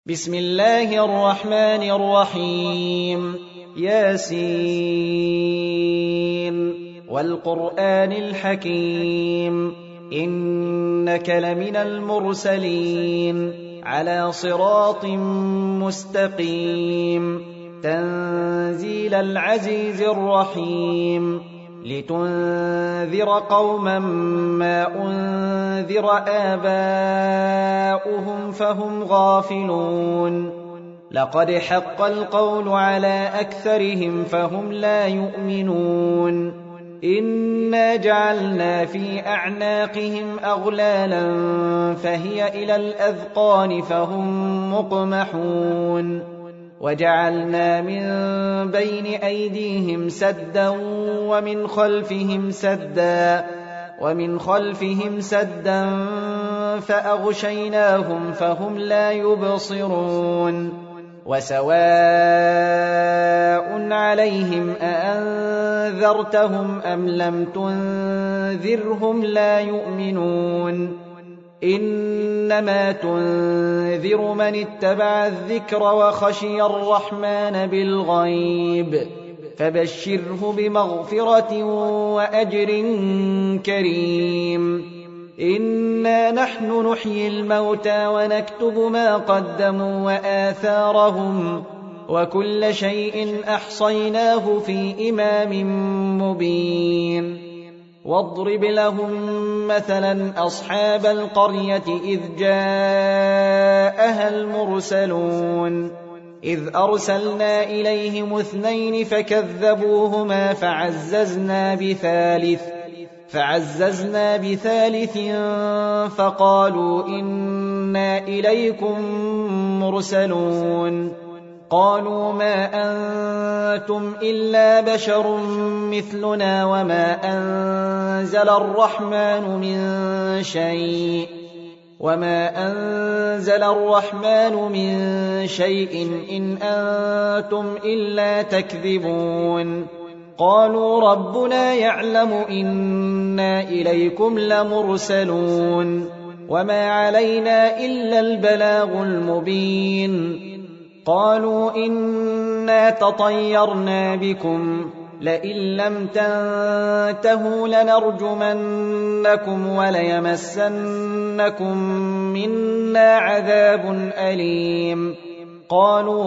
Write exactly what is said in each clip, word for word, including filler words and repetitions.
بسم الله الرحمن الرحيم ياسين والقرآن الحكيم إنك لمن المرسلين على صراط مستقيم تنزيل العزيز الرحيم لتنذر قوما ما أنذر آباؤهم فهم غافلون لقد حق القول على أكثرهم فهم لا يؤمنون إنا جعلنا في أعناقهم أغلالا فهي إلى الأذقان فهم مقمحون وجعلنا من بين أيديهم سدا ومن خلفهم سدا ومن خلفهم سدا فأغشيناهم فهم لا يبصرون وسواء عليهم أأنذرتهم أم لم تنذرهم لا يؤمنون إنما تنذر من اتبع الذكر وخشي الرحمن بالغيب فبشره بمغفرة وأجر كريم إنا نحن نحيي الموتى ونكتب ما قدموا وآثارهم وكل شيء أحصيناه في إمام مبين واضرب لهم مثلا أصحاب القرية إذ جاءها المرسلون إذ أرسلنا إليهم اثنين فكذبوهما فعززنا بثالث فعززنا بثالث فقالوا إنا إليكم مرسلون قالوا ما أنتم إلا بشر مثلنا وما أنزل الرحمن من شيء وما أنزل الرحمن من شيء إن أنتم إلا تكذبون قالوا ربنا يعلم إنا إليكم لمرسلون وما علينا إلا البلاغ المبين قالوا إنا تطيرنا بكم لئن لم تنتهوا لنرجمنكم وليمسنكم منا عذاب أليم قالوا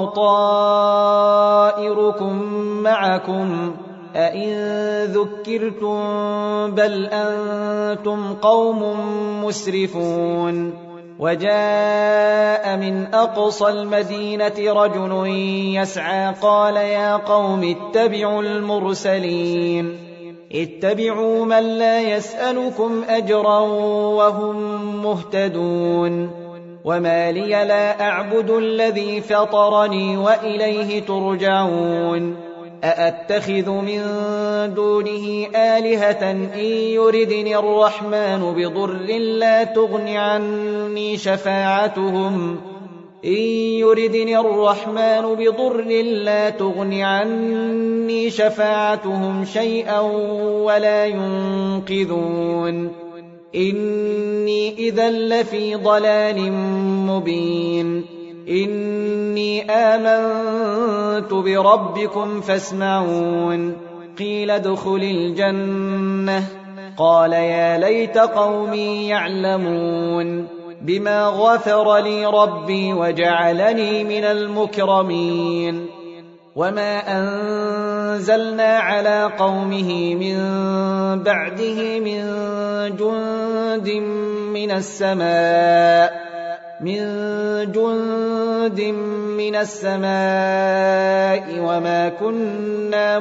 طائركم معكم أئن ذكرتم بل أنتم قوم مسرفون وجاء من أقصى المدينة رجل يسعى قال يا قوم اتبعوا المرسلين اتبعوا من لا يسألكم أجرا وهم مهتدون وما لي لا أعبد الذي فطرني وإليه ترجعون أأتخذ من دونه آلهة إن يردني الرحمن بضر لا تغن عني شفاعتهم إن يردني الرحمن بضر لا تغن عني شفاعتهم شيئا ولا ينقذون إني إذا لفي ضلال مبين إني آمنت بربكم فاسمعون قيل ادخل الجنة قال يا ليت قومي يعلمون بما غفر لي ربي وجعلني من المكرمين وما أنزلنا على قومه من بعده من جند من السماء من جند من السماء وما كنا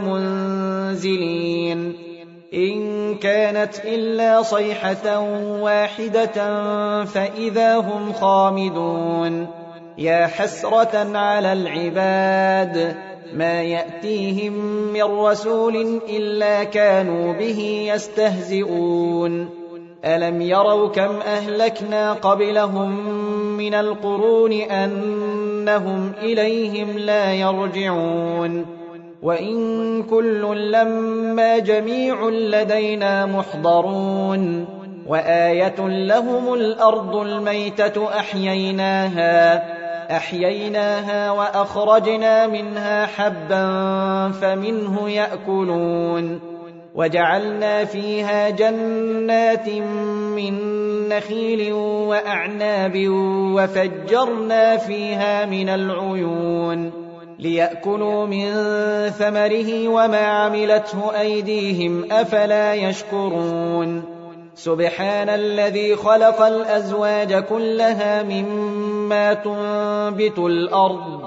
منزلين إن كانت إلا صيحة واحدة فإذا هم خامدون يا حسرة على العباد ما يأتيهم من رسول إلا كانوا به يستهزئون ألم يروا كم أهلكنا قبلهم من القرون أنهم إليهم لا يرجعون وإن كل لما جميع لدينا محضرون وآية لهم الأرض الميتة أحييناها أحييناها وأخرجنا منها حبا فمنه يأكلون وجعلنا فيها جنات من نخيل وأعناب وفجرنا فيها من العيون ليأكلوا من ثمره وما عملته أيديهم أفلا يشكرون سبحان الذي خلق الأزواج كلها مما تنبت الأرض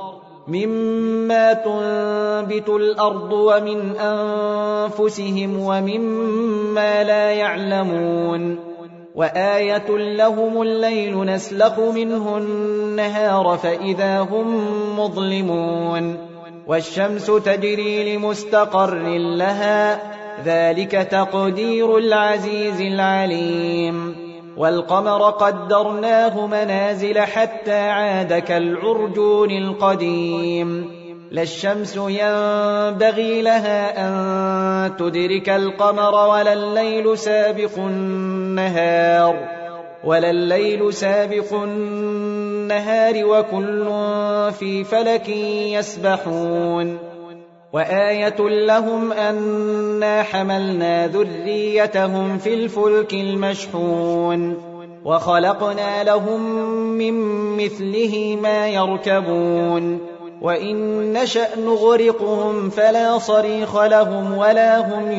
مما تنبت الأرض ومن أنفسهم ومما لا يعلمون وآية لهم الليل نسلخ منه النهار فإذا هم مظلمون والشمس تجري لمستقر لها ذلك تقدير العزيز العليم والقمر قدرناه منازل حتى عاد كالعرجون القديم لا الشمس ينبغي لها أن تدرك القمر ولا الليل سابق النهار ولا الليل سابق النهار وكل في فلك يسبحون وآية لهم أنا حملنا ذريتهم في الفلك المشحون وخلقنا لهم من مثله ما يركبون وإن نشأ نغرقهم فلا صريخ لهم ولا هم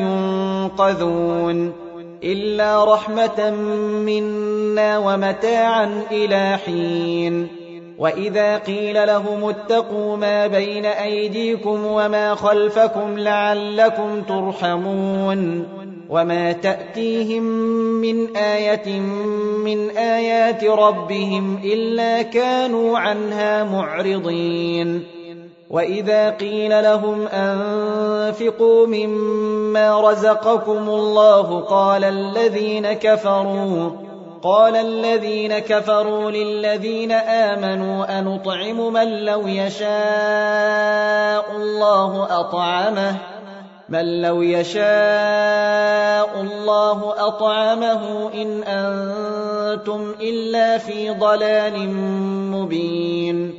ينقذون إلا رحمة منا ومتاعا إلى حين وإذا قيل لهم اتقوا ما بين أيديكم وما خلفكم لعلكم ترحمون وما تأتيهم من آية من آيات ربهم إلا كانوا عنها معرضين وإذا قيل لهم أنفقوا مما رزقكم الله قال الذين كفروا قال الذين كفروا للذين آمنوا أنطعم من لو يشاء الله أطعمه من لو يشاء الله أطعمه إن أنتم إلا في ضلال مبين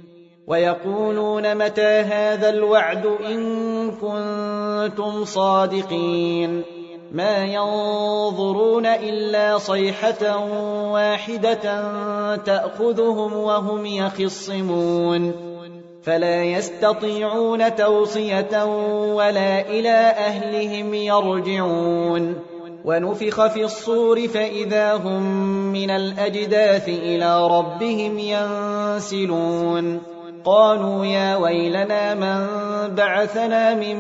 ويقولون متى هذا الوعد إن كنتم صادقين ما ينظرون إلا صيحة واحدة تأخذهم وهم يخصمون فلا يستطيعون توصية ولا إلى أهلهم يرجعون ونفخ في الصور فإذا هم من الأجداث إلى ربهم ينسلون قالوا يا ويلنا من بعثنا من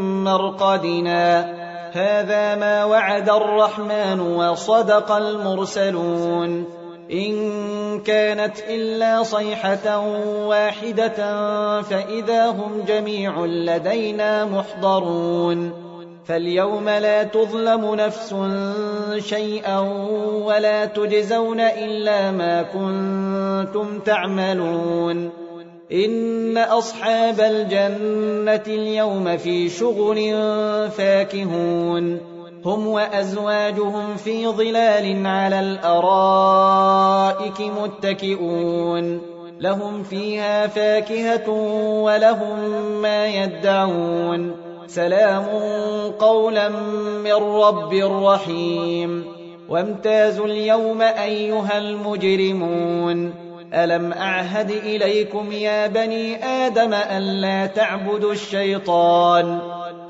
مرقدنا هذا ما وعد الرحمن وصدق المرسلون إن كانت إلا صيحة واحدة فإذا هم جميع لدينا محضرون فاليوم لا تظلم نفس شيئا ولا تجزون إلا ما كنتم تعملون إن أصحاب الجنة اليوم في شغل فاكهون هم وأزواجهم في ظلال على الأرائك متكئون لهم فيها فاكهة ولهم ما يدعون سلام قولا من رب رحيم وامتازوا اليوم أيها المجرمون ألم أعهد إليكم يا بني آدم ألا تعبدوا الشيطان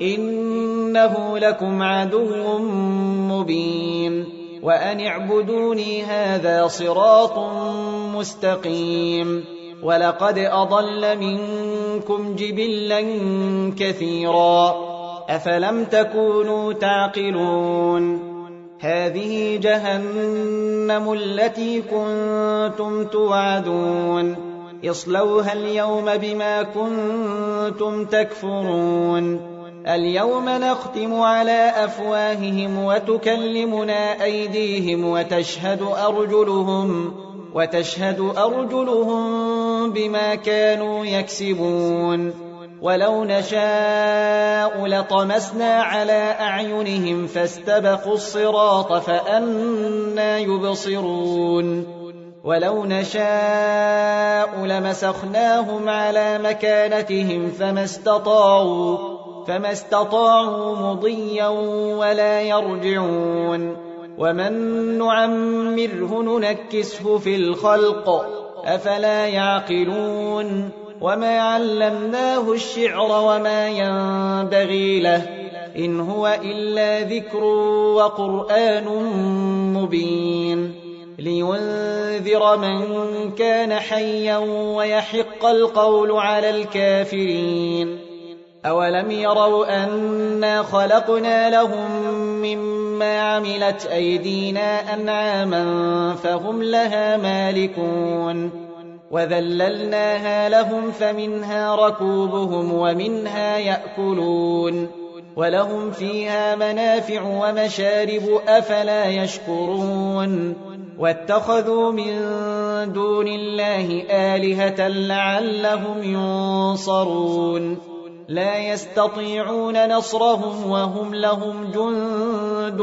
إنه لكم عدو مبين وأن اعبدوني هذا صراط مستقيم ولقد أضل منكم جبلا كثيرا أفلم تكونوا تعقلون هذه جهنم التي كنتم توعدون اصلوها اليوم بما كنتم تكفرون اليوم نختم على أفواههم وتكلمنا أيديهم وتشهد أرجلهم وتشهد أرجلهم بما كانوا يكسبون ولو نشاء لطمسنا على أعينهم فاستبقوا الصراط فأنى يبصرون ولو نشاء لمسخناهم على مكانتهم فما استطاعوا فما استطاعوا مضيا ولا يرجعون ومن نعمره ننكسه في الخلق أفلا يعقلون وما علمناه الشعر وما ينبغي له إن هو إلا ذكر وقرآن مبين لينذر من كان حيا ويحق القول على الكافرين أولم يروا أنا خلقنا لهم مما عملت أيدينا أنعاما فهم لها مالكون وذللناها لهم فمنها ركوبهم ومنها يأكلون ولهم فيها منافع ومشارب أفلا يشكرون واتخذوا من دون الله آلهة لعلهم ينصرون لا يستطيعون نصرهم وهم لهم جند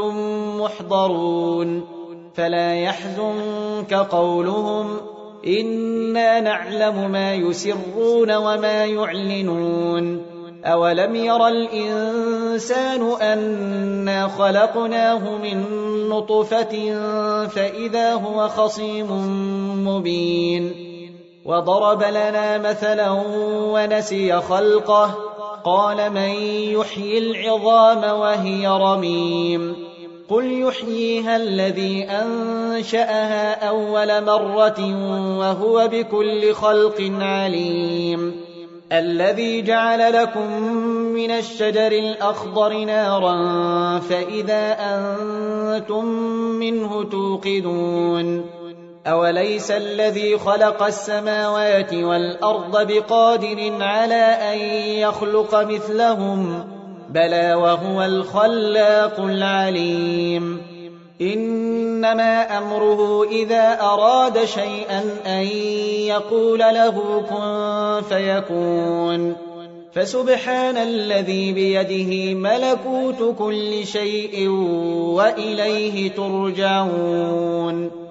محضرون فلا يحزنك قولهم إنا نعلم ما يسرون وما يعلنون أولم ير الإنسان أنا خلقناه من نطفة فإذا هو خصيم مبين وضرب لنا مثلا ونسي خلقه قال من يحيي العظام وهي رميم قل يحييها الذي أنشأها أول مرة وهو بكل خلق عليم الذي جعل لكم من الشجر الأخضر نارا فإذا أنتم منه توقدون أوليس الذي خلق السماوات والأرض بقادر على أن يخلق مثلهم بلى وهو الخلاق العليم إنما أمره إذا أراد شيئا أن يقول له كن فيكون فسبحان الذي بيده ملكوت كل شيء وإليه ترجعون